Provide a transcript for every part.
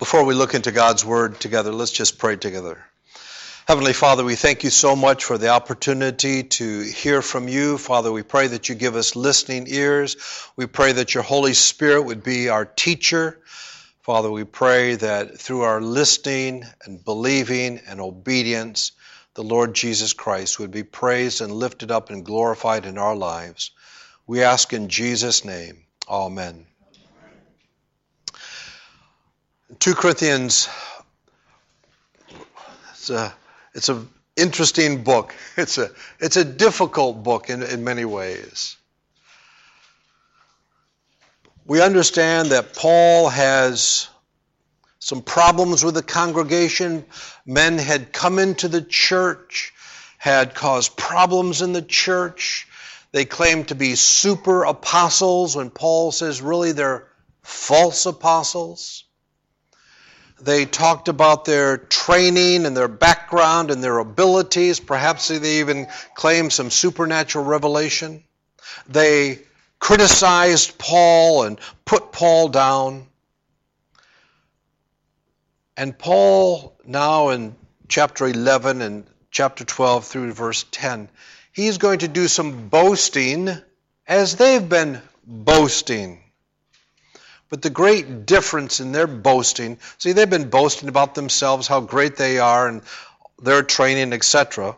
Before we look into God's Word together, let's just pray together. Heavenly Father, we thank you so much for the opportunity to hear from you. Father, we pray that you give us listening ears. We pray that your Holy Spirit would be our teacher. Father, we pray that through our listening and believing and obedience, the Lord Jesus Christ would be praised and lifted up and glorified in our lives. We ask in Jesus' name. Amen. 2 Corinthians, it's an interesting book. It's a difficult book in many ways. We understand that Paul has some problems with the congregation. Men had come into the church, had caused problems in the church. They claimed to be super apostles when Paul says really they're false apostles. They talked about their training and their background and their abilities. Perhaps they even claimed some supernatural revelation. They criticized Paul and put Paul down. And Paul, now in chapter 11 and chapter 12 through verse 10, he's going to do some boasting as they've been boasting. But the great difference in their boasting, see, they've been boasting about themselves, how great they are, and their training, etc.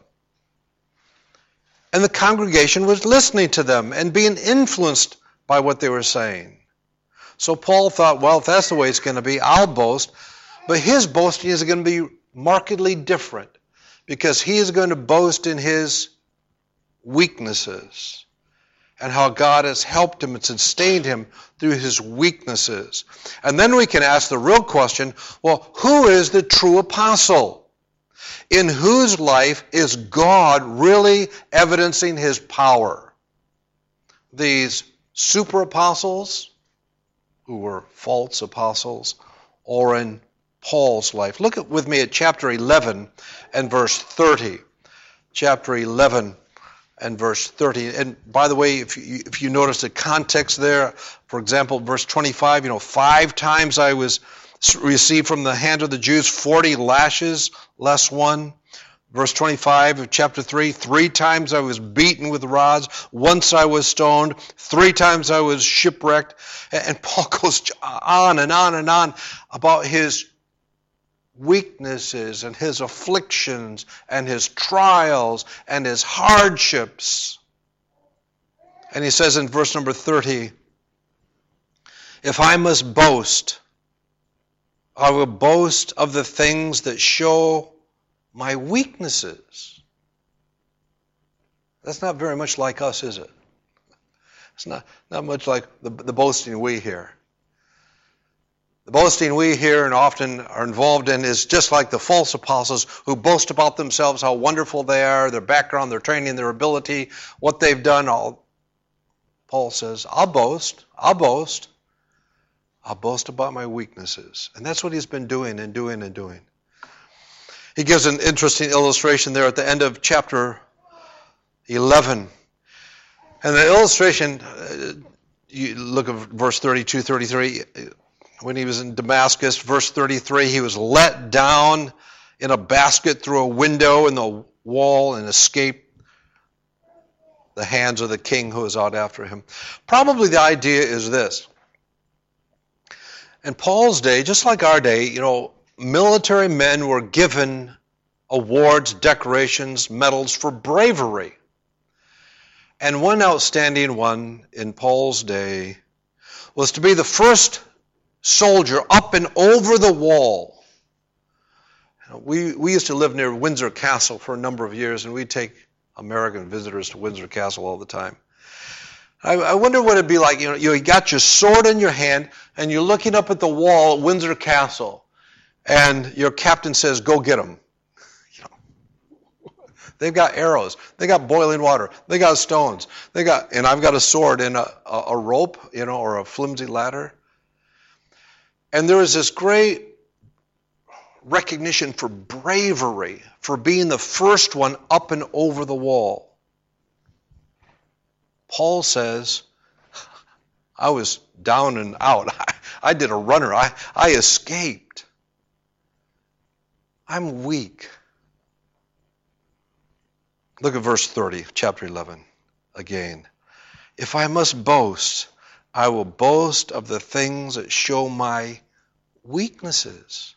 And the congregation was listening to them and being influenced by what they were saying. So Paul thought, well, if that's the way it's going to be, I'll boast. But his boasting is going to be markedly different because he is going to boast in his weaknesses and how God has helped him and sustained him through his weaknesses. And then we can ask the real question, well, who is the true apostle? In whose life is God really evidencing his power? These super apostles, who were false apostles, or in Paul's life? Look with me at chapter 11 and verse 30. Chapter 11 and verse 30. And by the way, if you notice the context there, for example, verse 25, 5 times I was received from the hand of the Jews 40 lashes, less one. Verse 25 of chapter 3, 3 times I was beaten with rods, once I was stoned, 3 times I was shipwrecked. And Paul goes on and on and on about his weaknesses and his afflictions and his trials and his hardships. And he says in verse number 30, if I must boast, I will boast of the things that show my weaknesses. That's not very much like us, is it? It's not much like the boasting we hear. The boasting we hear and often are involved in is just like the false apostles who boast about themselves, how wonderful they are, their background, their training, their ability, what they've done. Paul says, I'll boast about my weaknesses. And that's what he's been doing and doing and doing. He gives an interesting illustration there at the end of chapter 11. And the illustration, you look at verse 32, 33, when he was in Damascus, verse 33, he was let down in a basket through a window in the wall and escaped the hands of the king who was out after him. Probably the idea is this. In Paul's day, just like our day, military men were given awards, decorations, medals for bravery. And one outstanding one in Paul's day was to be the first soldier up and over the wall. We used to live near Windsor Castle for a number of years, and we'd take American visitors to Windsor Castle all the time. I wonder what it'd be like. You got your sword in your hand, and you're looking up at the wall at Windsor Castle, and your captain says, go get them. They've got arrows. They got boiling water. They got stones. And I've got a sword and a rope, or a flimsy ladder. And there was this great recognition for bravery, for being the first one up and over the wall. Paul says, I was down and out. I did a runner. I escaped. I'm weak. Look at verse 30, chapter 11, again. If I must boast, I will boast of the things that show my weaknesses,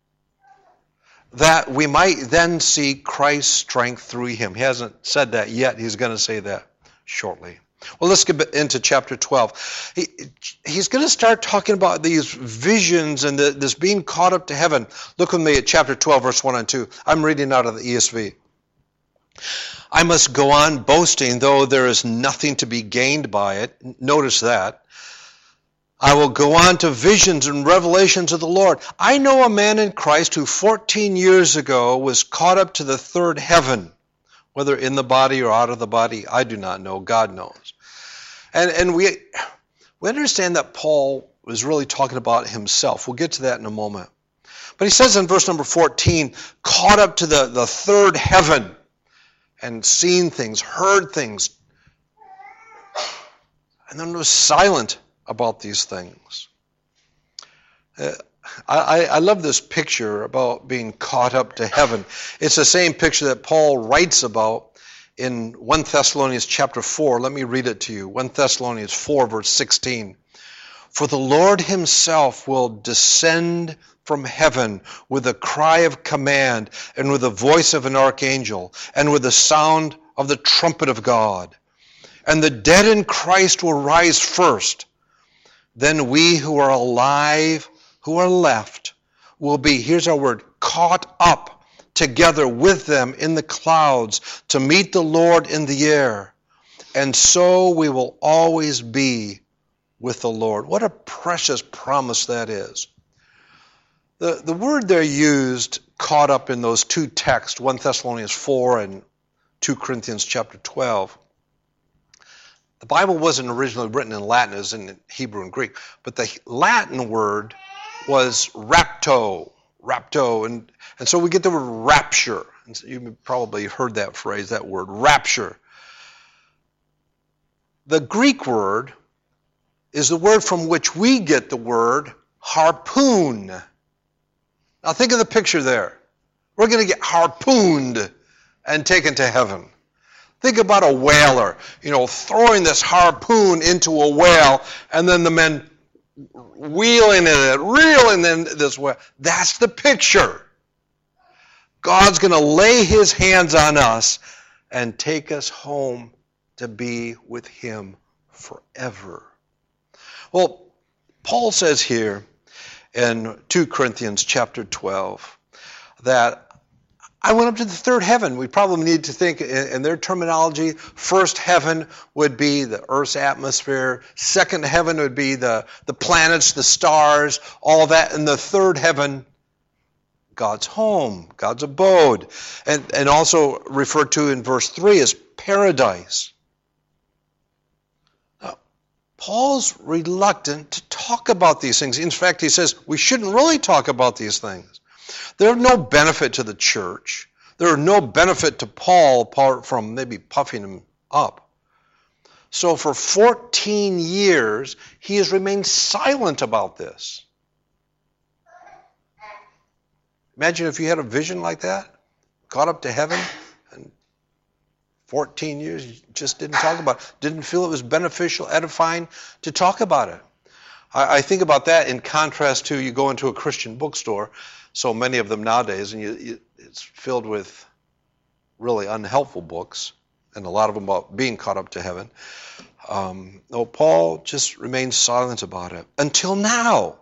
that we might then see Christ's strength through him. He hasn't said that yet. He's going to say that shortly. Well, let's get into chapter 12. He's going to start talking about these visions and this being caught up to heaven. Look with me at chapter 12, verse 1 and 2. I'm reading out of the ESV. I must go on boasting, though there is nothing to be gained by it. Notice that. I will go on to visions and revelations of the Lord. I know a man in Christ who 14 years ago was caught up to the third heaven. Whether in the body or out of the body, I do not know. God knows. And we understand that Paul was really talking about himself. We'll get to that in a moment. But he says in verse number 14, caught up to the third heaven and seen things, heard things, and then was silent about these things. I love this picture about being caught up to heaven. It's the same picture that Paul writes about in 1 Thessalonians chapter 4. Let me read it to you. 1 Thessalonians 4, verse 16. For the Lord himself will descend from heaven with a cry of command and with the voice of an archangel and with the sound of the trumpet of God. And the dead in Christ will rise first. Then we who are alive, who are left, will be, here's our word, caught up together with them in the clouds to meet the Lord in the air. And so we will always be with the Lord. What a precious promise that is. The word there used, caught up in those two texts, 1 Thessalonians 4 and 2 Corinthians chapter 12. The Bible wasn't originally written in Latin, it was in Hebrew and Greek, but the Latin word was rapto, and so we get the word rapture. And so you've probably heard that phrase, that word, rapture. The Greek word is the word from which we get the word harpoon. Now think of the picture there. We're going to get harpooned and taken to heaven. Think about a whaler, throwing this harpoon into a whale, and then the men wheeling in it, reeling in this whale. That's the picture. God's going to lay his hands on us and take us home to be with him forever. Well, Paul says here in 2 Corinthians chapter 12 that I went up to the third heaven. We probably need to think in their terminology. First heaven would be the Earth's atmosphere. Second heaven would be the planets, the stars, all that. And the third heaven, God's home, God's abode. And also referred to in verse 3 as paradise. Now, Paul's reluctant to talk about these things. In fact, he says we shouldn't really talk about these things. They're of no benefit to the church. They're of no benefit to Paul apart from maybe puffing him up. So for 14 years, he has remained silent about this. Imagine if you had a vision like that, caught up to heaven, and 14 years you just didn't talk about it. Didn't feel it was beneficial, edifying to talk about it. I think about that in contrast to you go into a Christian bookstore, so many of them nowadays, and it's filled with really unhelpful books, and a lot of them about being caught up to heaven. No, Paul just remains silent about it until now.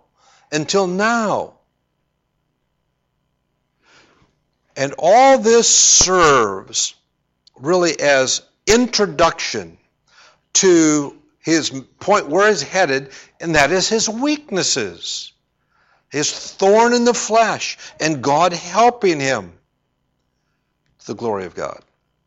And all this serves really as introduction to his point where he's headed, and that is his weaknesses. His thorn in the flesh, and God helping him to the glory of God.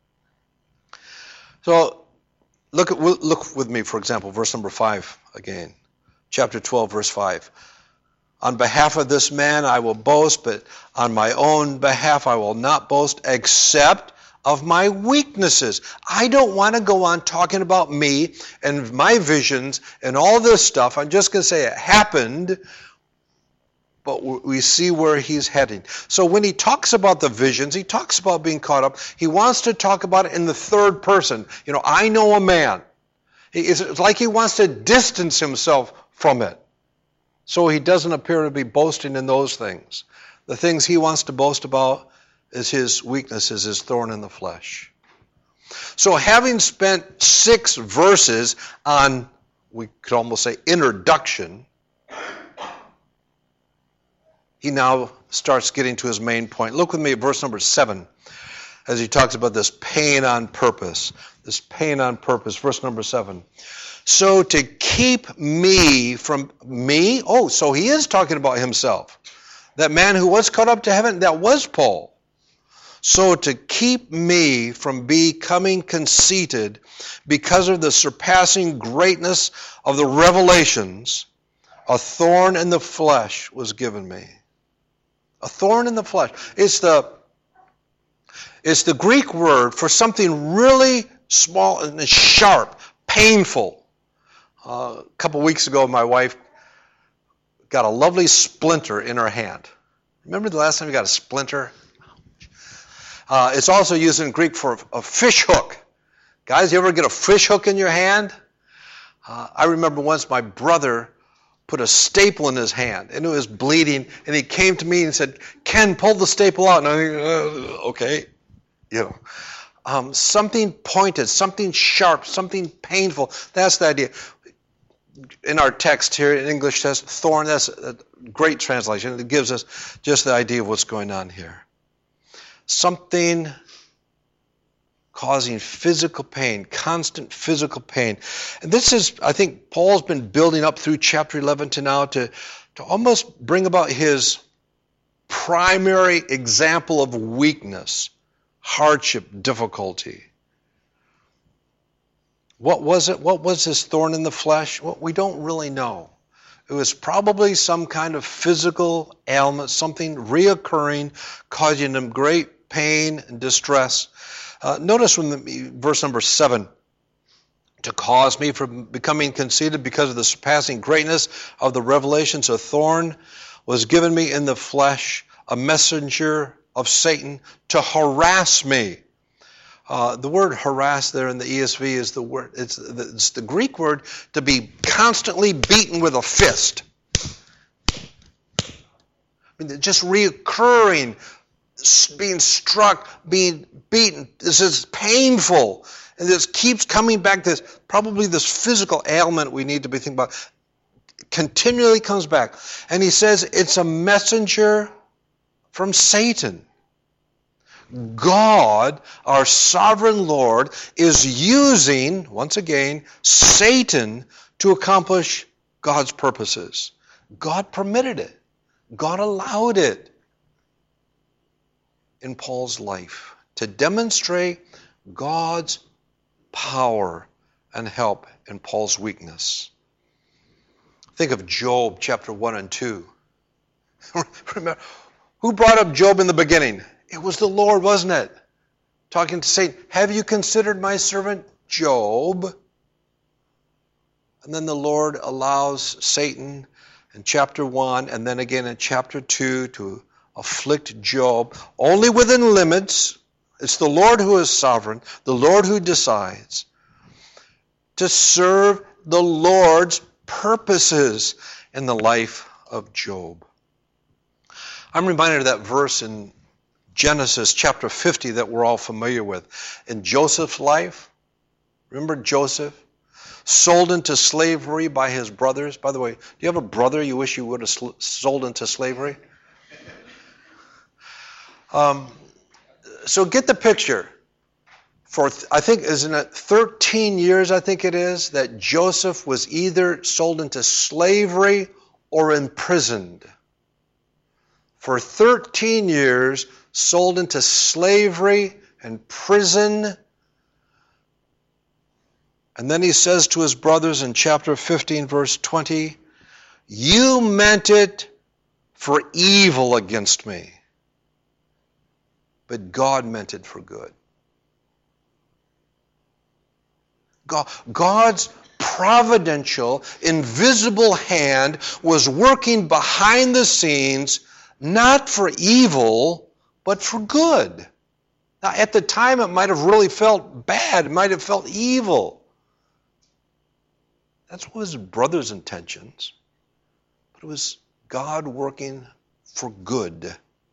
So look with me, for example, verse number 5 again. Chapter 12, verse 5. On behalf of this man I will boast, but on my own behalf I will not boast, except of my weaknesses. I don't want to go on talking about me and my visions and all this stuff. I'm just going to say it happened, but we see where he's heading. So when he talks about the visions, he talks about being caught up. He wants to talk about it in the third person. I know a man. It's like he wants to distance himself from it. So he doesn't appear to be boasting in those things. The things he wants to boast about is his weaknesses, his thorn in the flesh. So having spent 6 verses on, we could almost say, introduction, he now starts getting to his main point. Look with me at verse number 7 as he talks about this pain on purpose. This pain on purpose. Verse number 7. So to keep me from me, so he is talking about himself. That man who was caught up to heaven, that was Paul. So to keep me from becoming conceited because of the surpassing greatness of the revelations, a thorn in the flesh was given me. A thorn in the flesh. It's the Greek word for something really small and sharp, painful. A couple weeks ago, my wife got a lovely splinter in her hand. Remember the last time you got a splinter? It's also used in Greek for a fish hook. Guys, you ever get a fish hook in your hand? I remember once my brother put a staple in his hand, and it was bleeding, and he came to me and said, "Ken, pull the staple out." And I think, okay. Something pointed, something sharp, something painful. That's the idea. In our text here, in English text, thorn, that's a great translation. It gives us just the idea of what's going on here. Something causing physical pain, constant physical pain. And this is, I think, Paul's been building up through chapter 11 to now to almost bring about his primary example of weakness, hardship, difficulty. What was it? What was this thorn in the flesh? Well, we don't really know. It was probably some kind of physical ailment, something reoccurring, causing him great pain and distress. Notice when verse number 7, to cause me from becoming conceited because of the surpassing greatness of the revelations, a thorn was given me in the flesh, a messenger of Satan to harass me. The word harass there in the ESV is the word, it's the Greek word to be constantly beaten with a fist. I mean, just reoccurring, being struck, being beaten. This is painful. And this keeps coming back, probably this physical ailment we need to be thinking about. Continually comes back. And he says it's a messenger from Satan. God, our sovereign Lord, is using, once again, Satan to accomplish God's purposes. God permitted it. God allowed it in Paul's life to demonstrate God's power and help in Paul's weakness. Think of Job chapter 1 and 2. Remember, who brought up Job in the beginning? It was the Lord, wasn't it? Talking to Satan, have you considered my servant Job? And then the Lord allows Satan in chapter 1 and then again in chapter 2 to afflict Job, only within limits. It's the Lord who is sovereign, the Lord who decides, to serve the Lord's purposes in the life of Job. I'm reminded of that verse in Genesis chapter 50 that we're all familiar with. In Joseph's life, remember Joseph? Sold into slavery by his brothers. By the way, do you have a brother you wish you would have sold into slavery? So get the picture. For, I think, isn't it 13 years, I think it is, that Joseph was either sold into slavery or imprisoned. For 13 years, sold into slavery and prison. And then he says to his brothers in chapter 15, verse 20, "You meant it for evil against me, but God meant it for good." God's providential, invisible hand was working behind the scenes, not for evil, but for good. Now, at the time, it might have really felt bad. It might have felt evil. That's what was his brother's intentions. But it was God working for good.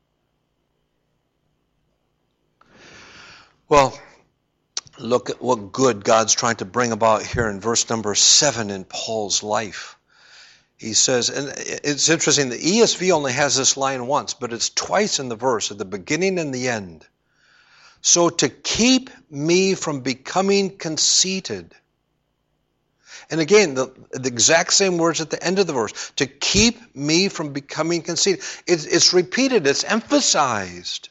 Well, look at what good God's trying to bring about here in verse number 7 in Paul's life. He says, and it's interesting, the ESV only has this line once, but it's twice in the verse, at the beginning and the end. So to keep me from becoming conceited. And again, the exact same words at the end of the verse. To keep me from becoming conceited. It's repeated, it's emphasized.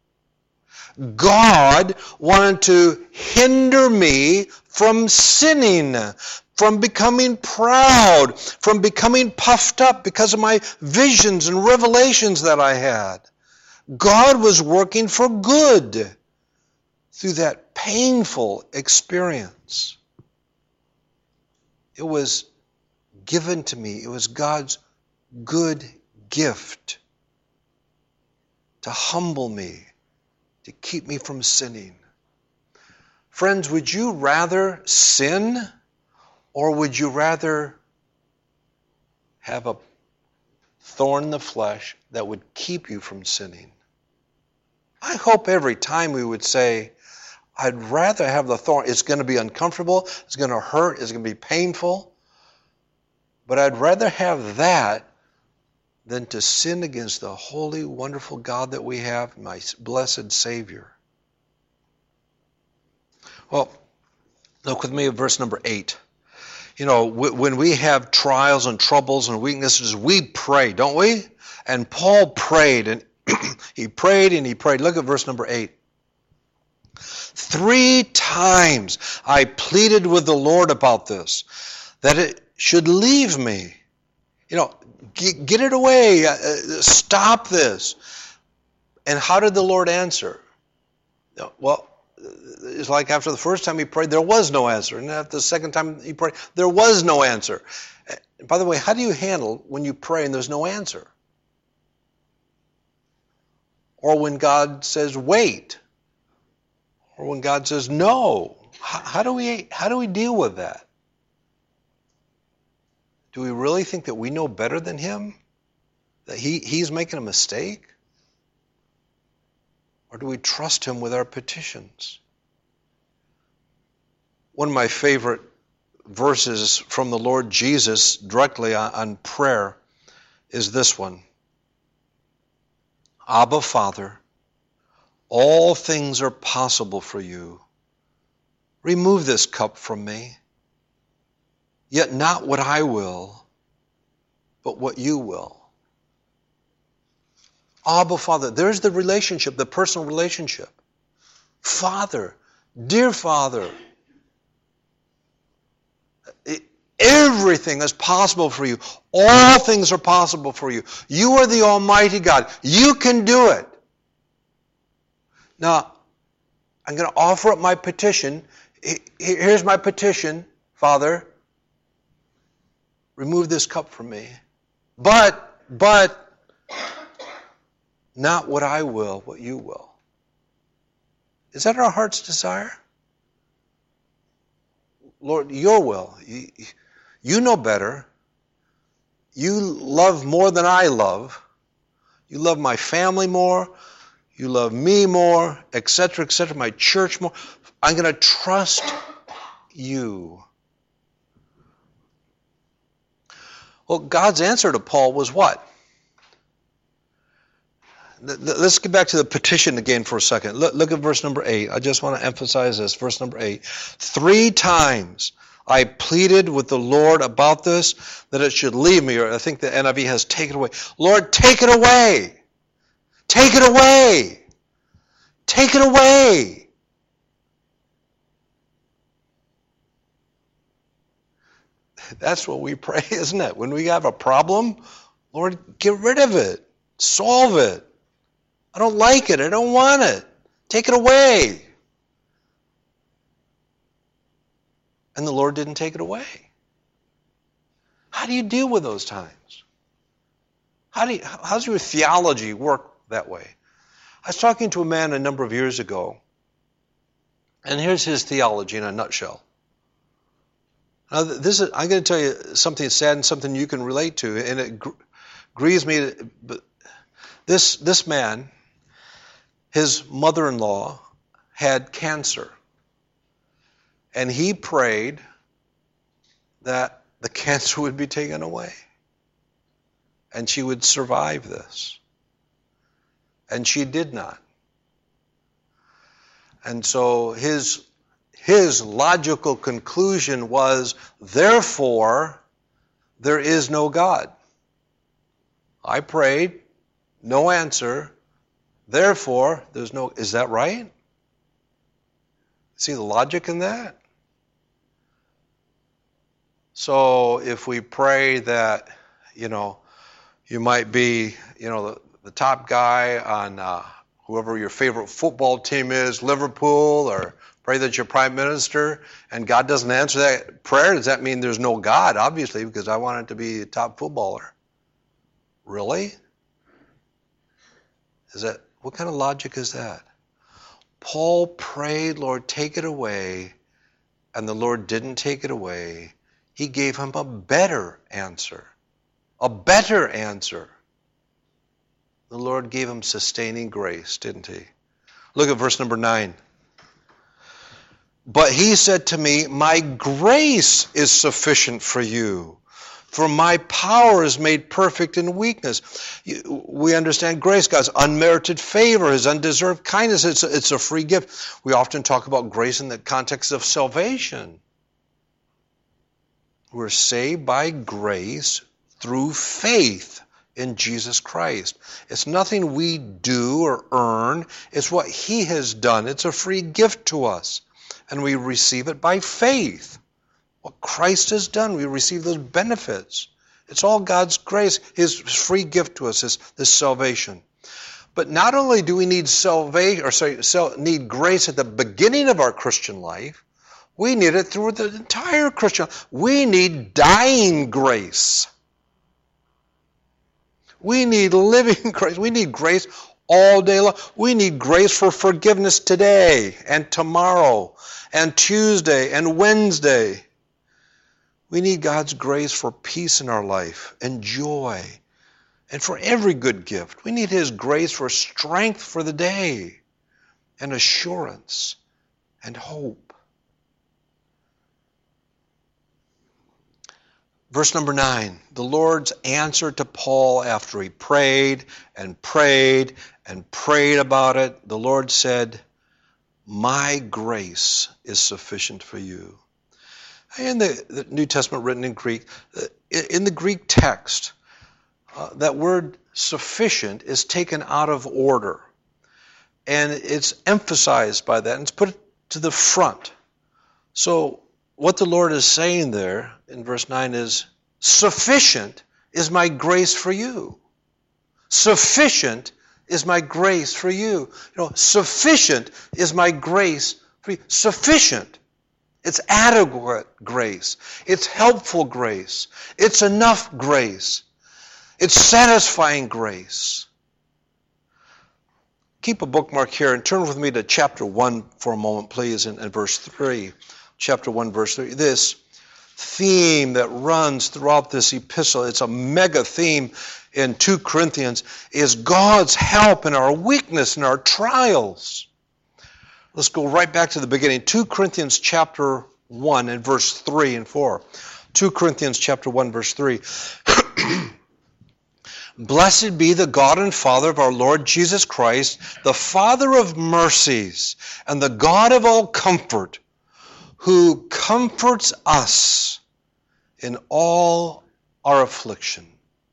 God wanted to hinder me from sinning, from becoming proud, from becoming puffed up because of my visions and revelations that I had. God was working for good through that painful experience. It was given to me. It was God's good gift to humble me, to keep me from sinning. Friends, would you rather sin, or would you rather have a thorn in the flesh that would keep you from sinning? I hope every time we would say, I'd rather have the thorn. It's going to be uncomfortable. It's going to hurt. It's going to be painful. But I'd rather have that than to sin against the holy, wonderful God that we have, my blessed Savior. Well, look with me at verse number 8. You know, when we have trials and troubles and weaknesses, we pray, don't we? And Paul prayed, and he prayed and he prayed. Look at verse number 8. 3 times I pleaded with the Lord about this, that it should leave me. You know, get it away. Stop this. And how did the Lord answer? Well, it's like after the first time he prayed, there was no answer. And after the second time he prayed, there was no answer. And by the way, how do you handle when you pray and there's no answer? Or when God says, wait. Or when God says no, how do we deal with that? Do we really think that we know better than Him? That He's making a mistake? Or do we trust Him with our petitions? One of my favorite verses from the Lord Jesus directly on prayer is this one. Abba, Father, all things are possible for you. Remove this cup from me. Yet not what I will, but what you will. Abba, Father. There's the relationship, the personal relationship. Father, dear Father, everything is possible for you. All things are possible for you. You are the Almighty God. You can do it. Now, I'm going to offer up my petition. Here's my petition, Father. Remove this cup from me. But, not what I will, what you will. Is that our heart's desire? Lord, your will. You know better. You love more than I love. You love my family more. You love me more, etc., my church more. I'm going to trust you. Well, God's answer to Paul was what? Let's get back to the petition again for a second. Look at verse number 8. I just want to emphasize this. Verse number 8. 3 times I pleaded with the Lord about this, that it should leave me. Or I think the NIV has take it away. Lord, take it away. Take it away. Take it away. That's what we pray, isn't it? When we have a problem, Lord, get rid of it. Solve it. I don't like it. I don't want it. Take it away. And the Lord didn't take it away. How do you deal with those times? How's your theology work that way? I was talking to a man a number of years ago, and here's his theology in a nutshell. Now, I'm going to tell you something sad and something you can relate to, and it grieves me. But this man, his mother-in-law, had cancer, and he prayed that the cancer would be taken away, and she would survive this. And she did not. And so his logical conclusion was, therefore, there is no God. I prayed, no answer, therefore, there's no... Is that right? See the logic in that? So if we pray that, you might be, the top guy on whoever your favorite football team is, Liverpool, or pray that you're prime minister, and God doesn't answer that prayer, does that mean there's no God? Obviously, because I want it to be a top footballer. Really? What kind of logic is that? Paul prayed, Lord, take it away, and the Lord didn't take it away. He gave him a better answer. A better answer. The Lord gave him sustaining grace, didn't he? Look at verse number 9. But he said to me, my grace is sufficient for you, for my power is made perfect in weakness. We understand grace, God's unmerited favor, his undeserved kindness. It's a free gift. We often talk about grace in the context of salvation. We're saved by grace through faith in Jesus Christ. It's nothing we do or earn. It's what he has done. It's a free gift to us. And we receive it by faith. What Christ has done, we receive those benefits. It's all God's grace, his free gift to us, this salvation. But not only do we need need grace at the beginning of our Christian life, we need it through the entire Christian life. We need dying grace. We need living grace. We need grace all day long. We need grace for forgiveness today and tomorrow and Tuesday and Wednesday. We need God's grace for peace in our life and joy and for every good gift. We need his grace for strength for the day and assurance and hope. Verse number 9, the Lord's answer to Paul after he prayed and prayed and prayed about it, the Lord said, my grace is sufficient for you. In the New Testament written in Greek, in the Greek text, that word sufficient is taken out of order. And it's emphasized by that, and it's put to the front. So what the Lord is saying there in verse 9 is, sufficient is my grace for you. Sufficient is my grace for you. Sufficient is my grace for you. Sufficient. It's adequate grace. It's helpful grace. It's enough grace. It's satisfying grace. Keep a bookmark here and turn with me to chapter 1 for a moment, please, and verse 3. Chapter 1, verse 3. This theme that runs throughout this epistle, it's a mega theme in 2 Corinthians, is God's help in our weakness and our trials. Let's go right back to the beginning. 2 Corinthians chapter 1 and verse 3 and 4. 2 Corinthians chapter 1, verse 3. Blessed be the God and Father of our Lord Jesus Christ, the Father of mercies and the God of all comfort, who comforts us in all our affliction.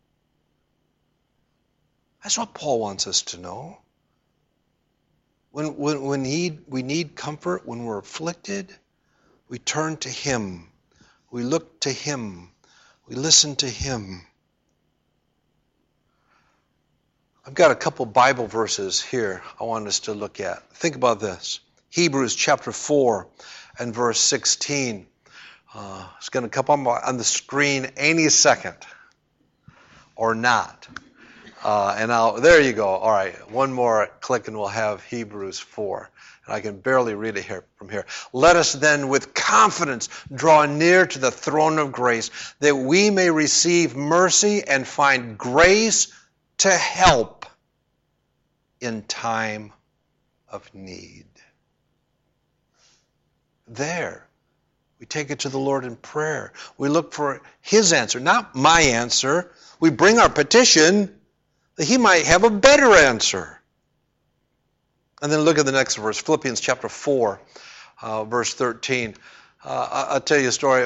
That's what Paul wants us to know. When we need comfort, when we're afflicted, we turn to him. We look to him. We listen to him. I've got a couple Bible verses here I want us to look at. Think about this. Hebrews chapter 4 and verse 16. It's going to come on the screen any second, or not. There you go. All right, one more click and we'll have Hebrews 4. And I can barely read it here from here. Let us then with confidence draw near to the throne of grace, that we may receive mercy and find grace to help in time of need. There. We take it to the Lord in prayer. We look for His answer, not my answer. We bring our petition that He might have a better answer. And then look at the next verse, Philippians chapter 4, verse 13. I'll tell you a story.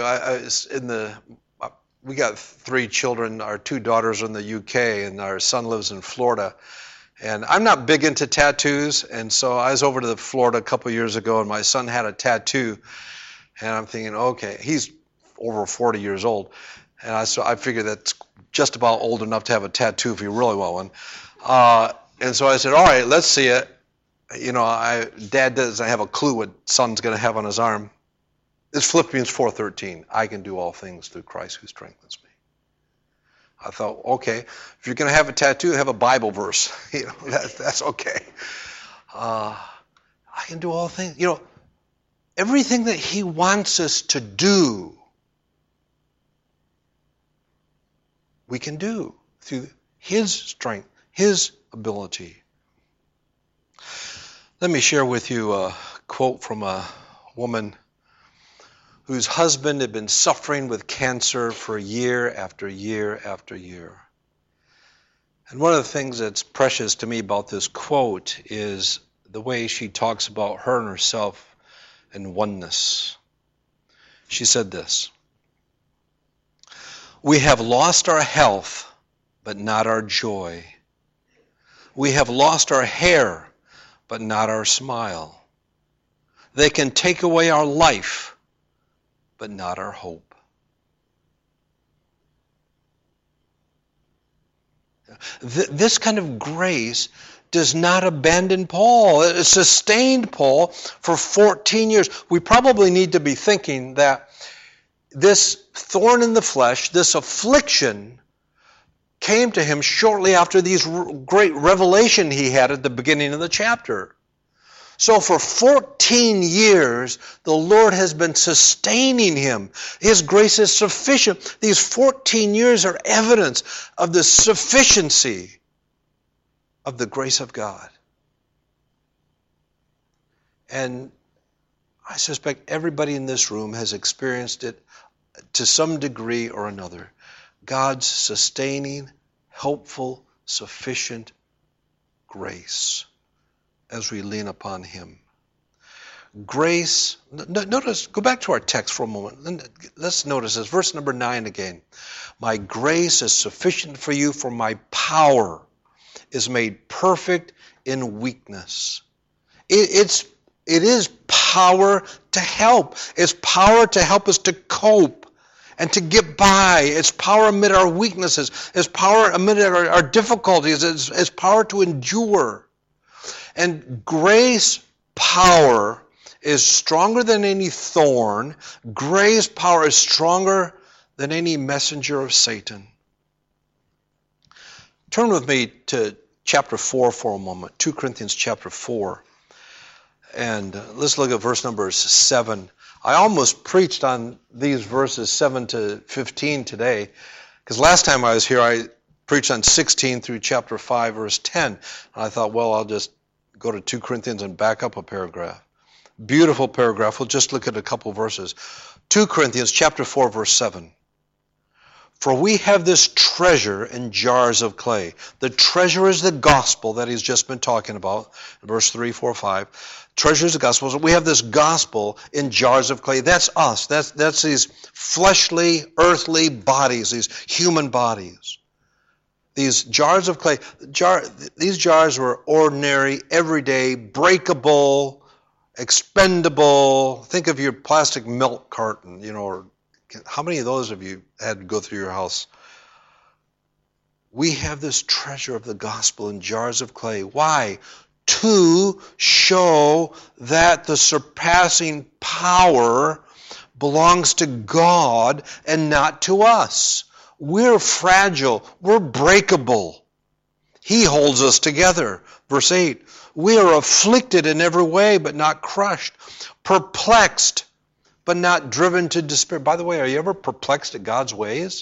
We got 3 children. Our 2 daughters are in the UK, and our son lives in Florida. And I'm not big into tattoos, and so I was over to Florida a couple years ago, and my son had a tattoo. And I'm thinking, okay, he's over 40 years old. And so I figured that's just about old enough to have a tattoo if you really want one. And so I said, all right, let's see it. You know, Dad doesn't have a clue what son's going to have on his arm. It's Philippians 4:13. I can do all things through Christ who strengthens me. I thought, okay, if you're going to have a tattoo, have a Bible verse. You know, that's okay. I can do all things. You know, everything that He wants us to do, we can do through His strength, His ability. Let me share with you a quote from a woman whose husband had been suffering with cancer for year after year after year. And one of the things that's precious to me about this quote is the way she talks about her and herself and oneness. She said this: "We have lost our health, but not our joy. We have lost our hair, but not our smile. They can take away our life, but not our hope." This kind of grace does not abandon Paul. It sustained Paul for 14 years. We probably need to be thinking that this thorn in the flesh, this affliction, came to him shortly after these great revelation he had at the beginning of the chapter. So for 14 years, the Lord has been sustaining him. His grace is sufficient. These 14 years are evidence of the sufficiency of the grace of God. And I suspect everybody in this room has experienced it to some degree or another. God's sustaining, helpful, sufficient grace as we lean upon Him. Grace, notice, go back to our text for a moment. Let's notice this, verse number 9 again. "My grace is sufficient for you, for my power is made perfect in weakness." It is power to help. It's power to help us to cope and to get by. It's power amid our weaknesses. It's power amid our difficulties. It's power to endure. And grace power is stronger than any thorn. Grace power is stronger than any messenger of Satan. Turn with me to chapter 4 for a moment, 2 Corinthians chapter 4. And let's look at verse number 7. I almost preached on these verses 7 to 15 today, because last time I was here I preached on 16 through chapter 5, verse 10. And I thought, well, I'll just go to 2 Corinthians and back up a paragraph. Beautiful paragraph. We'll just look at a couple verses. 2 Corinthians chapter 4, verse 7. "For we have this treasure in jars of clay." The treasure is the gospel that he's just been talking about. Verse 3, 4, 5. Treasure is the gospel. So we have this gospel in jars of clay. That's us. That's these fleshly, earthly bodies, these human bodies. These jars of clay. These jars were ordinary, everyday, breakable, expendable. Think of your plastic milk carton, or how many of those have you had to go through your house? We have this treasure of the gospel in jars of clay. Why? To show that the surpassing power belongs to God and not to us. We're fragile. We're breakable. He holds us together. Verse 8, we are afflicted in every way, but not crushed. Perplexed, but not driven to despair. By the way, are you ever perplexed at God's ways?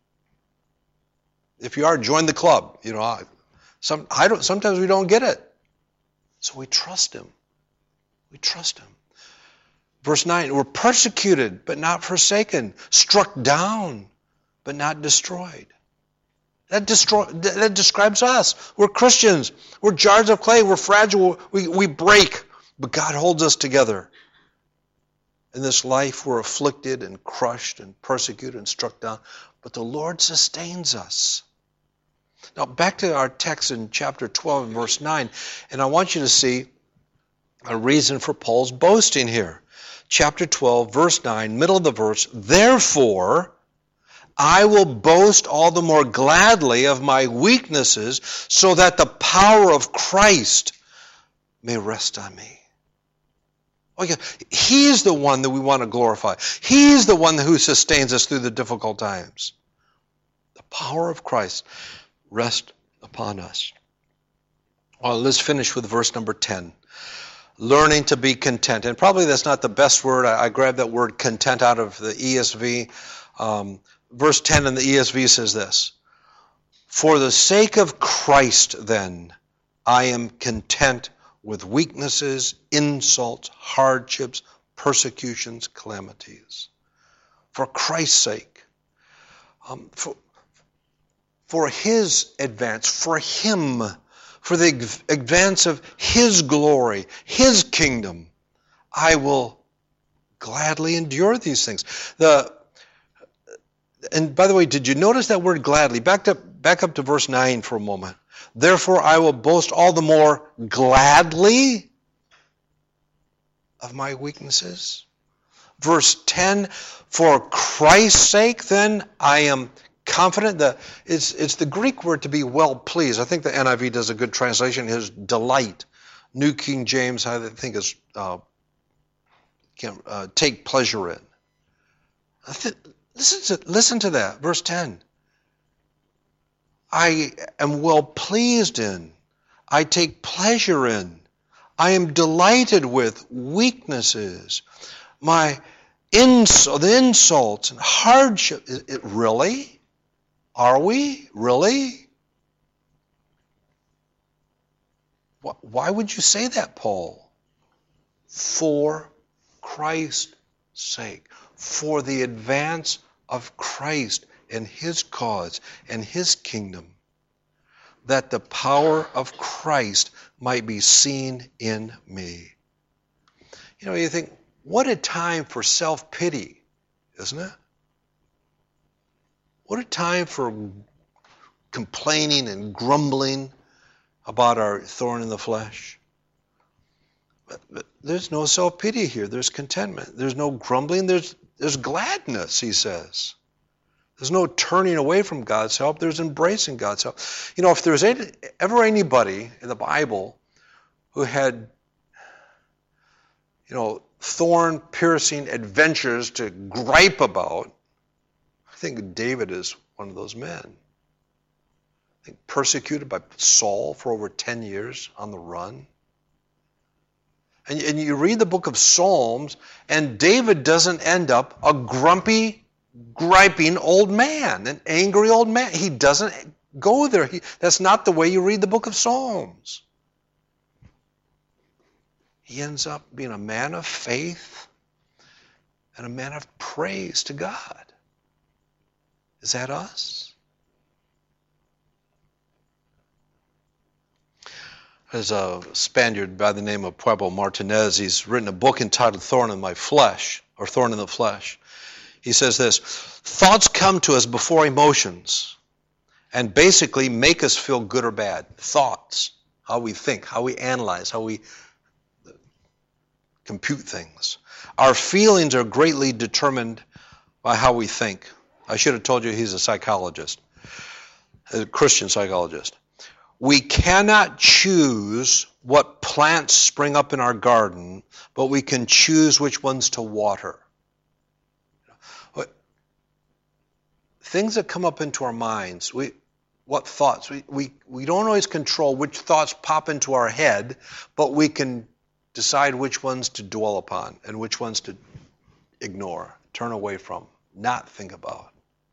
If you are, join the club. Sometimes we don't get it. So we trust Him. We trust Him. Verse 9, we're persecuted, but not forsaken. Struck down, but not destroyed. That describes us. We're Christians. We're jars of clay. We're fragile. We break. But God holds us together. In this life, we're afflicted and crushed and persecuted and struck down. But the Lord sustains us. Now, back to our text in chapter 12 and verse 9. And I want you to see a reason for Paul's boasting here. Chapter 12, verse 9, middle of the verse. Therefore, I will boast all the more gladly of my weaknesses, so that the power of Christ may rest on me. Okay, He's the one that we want to glorify. He's the one who sustains us through the difficult times. The power of Christ rest upon us. Well, let's finish with verse number 10. Learning to be content. And probably that's not the best word. I grabbed that word content out of the ESV. Verse 10 in the ESV says this, for the sake of Christ, then, I am content with weaknesses, insults, hardships, persecutions, calamities. For Christ's sake, for His advance, for Him, for the advance of His glory, His kingdom, I will gladly endure these things. And by the way, did you notice that word gladly? Back up to verse 9 for a moment. Therefore, I will boast all the more gladly of my weaknesses. Verse 10, for Christ's sake, then, I am confident. It's the Greek word to be well pleased. I think the NIV does a good translation. His delight. New King James, I think, is take pleasure in. Listen to that, verse 10. I am well pleased in. I take pleasure in. I am delighted with weaknesses. The insults and hardship. Really? Are we? Really? Why would you say that, Paul? For Christ's sake. For the advance of Christ and His cause and His kingdom, that the power of Christ might be seen in me. You think, what a time for self-pity, isn't it? What a time for complaining and grumbling about our thorn in the flesh. But there's no self-pity here. There's contentment. There's no grumbling. There's gladness, he says. There's no turning away from God's help. There's embracing God's help. If there's ever anybody in the Bible who had, thorn-piercing adventures to gripe about, I think David is one of those men. I think persecuted by Saul for over 10 years on the run. And you read the book of Psalms, and David doesn't end up a grumpy, griping old man, an angry old man. He doesn't go there. That's not the way you read the book of Psalms. He ends up being a man of faith and a man of praise to God. Is that us? There's a Spaniard by the name of Pablo Martinez. He's written a book entitled Thorn in My Flesh, or Thorn in the Flesh. He says this, thoughts come to us before emotions and basically make us feel good or bad. Thoughts, how we think, how we analyze, how we compute things. Our feelings are greatly determined by how we think. I should have told you he's a psychologist, a Christian psychologist. We cannot choose what plants spring up in our garden, but we can choose which ones to water. things that come up into our minds, what thoughts? We don't always control which thoughts pop into our head, but we can decide which ones to dwell upon and which ones to ignore, turn away from, not think about.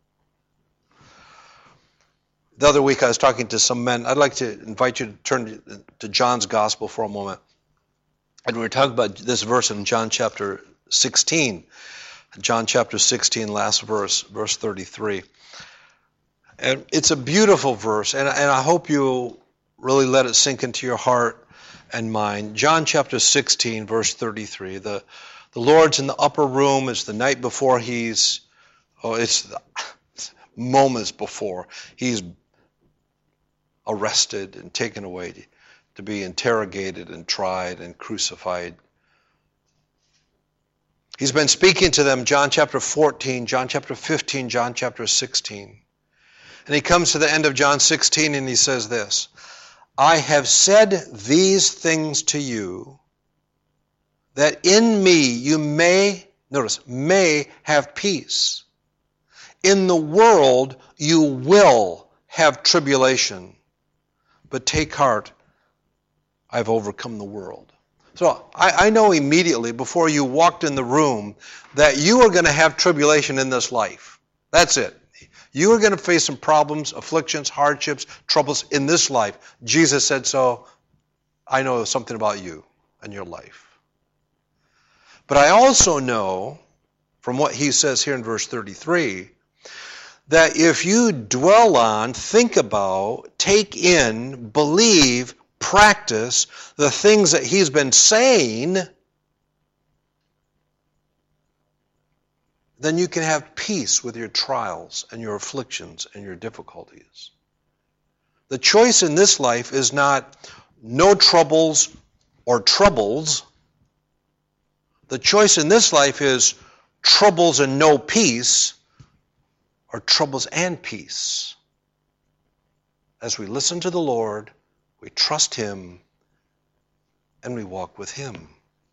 The other week I was talking to some men. I'd like to invite you to turn to John's Gospel for a moment. And we were talking about this verse in John chapter 16. John chapter 16, last verse, verse 33. And it's a beautiful verse, and I hope you'll really let it sink into your heart and mind. John chapter 16, verse 33. The Lord's in the upper room. It's the night before it's moments before he's arrested and taken away to be interrogated and tried and crucified. He's been speaking to them, John chapter 14, John chapter 15, John chapter 16. And he comes to the end of John 16 and he says this, I have said these things to you, that in me you may have peace. In the world you will have tribulation, but take heart, I've overcome the world. So I know immediately before you walked in the room that you are going to have tribulation in this life. That's it. You are going to face some problems, afflictions, hardships, troubles in this life. Jesus said so. I know something about you and your life. But I also know, from what he says here in verse 33, that if you dwell on, think about, take in, believe, practice the things that he's been saying, then you can have peace with your trials and your afflictions and your difficulties. The choice in this life is not no troubles or troubles. The choice in this life is troubles and no peace, or troubles and peace. As we listen to the Lord, we trust him, and we walk with him.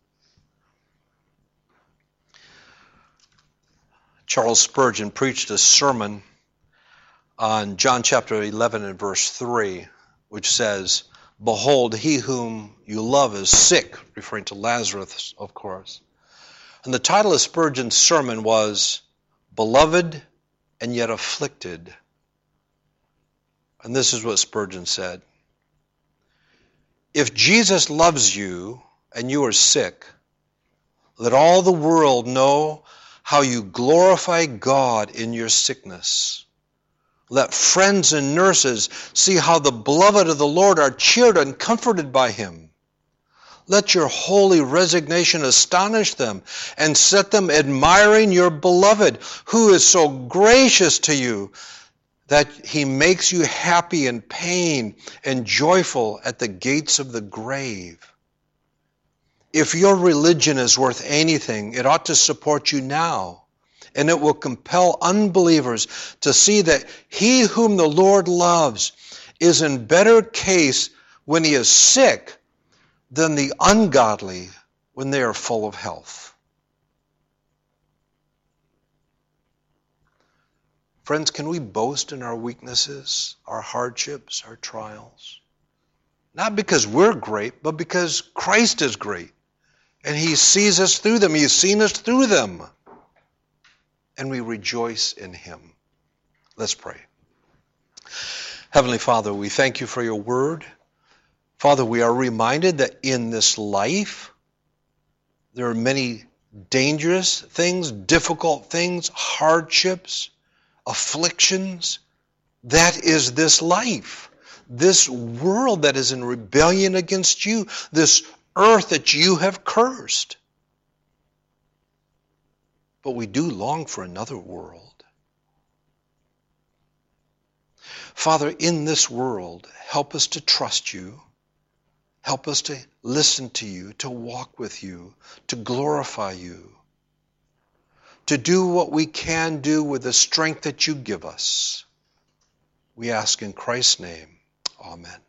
Charles Spurgeon preached a sermon on John chapter 11 and verse 3, which says, Behold, he whom you love is sick, referring to Lazarus, of course. And the title of Spurgeon's sermon was, Beloved and Yet Afflicted. And this is what Spurgeon said. If Jesus loves you and you are sick, let all the world know how you glorify God in your sickness. Let friends and nurses see how the beloved of the Lord are cheered and comforted by him. Let your holy resignation astonish them and set them admiring your beloved, who is so gracious to you that he makes you happy in pain and joyful at the gates of the grave. If your religion is worth anything, it ought to support you now, and it will compel unbelievers to see that he whom the Lord loves is in better case when he is sick than the ungodly when they are full of health. Friends, can we boast in our weaknesses, our hardships, our trials? Not because we're great, but because Christ is great. And he sees us through them. He's seen us through them. And we rejoice in him. Let's pray. Heavenly Father, we thank you for your word. Father, we are reminded that in this life, there are many dangerous things, difficult things, hardships, afflictions. That is this life. This world that is in rebellion against you. This earth that you have cursed. But we do long for another world. Father, in this world, help us to trust you. Help us to listen to you, to walk with you, to glorify you, to do what we can do with the strength that you give us. We ask in Christ's name. Amen.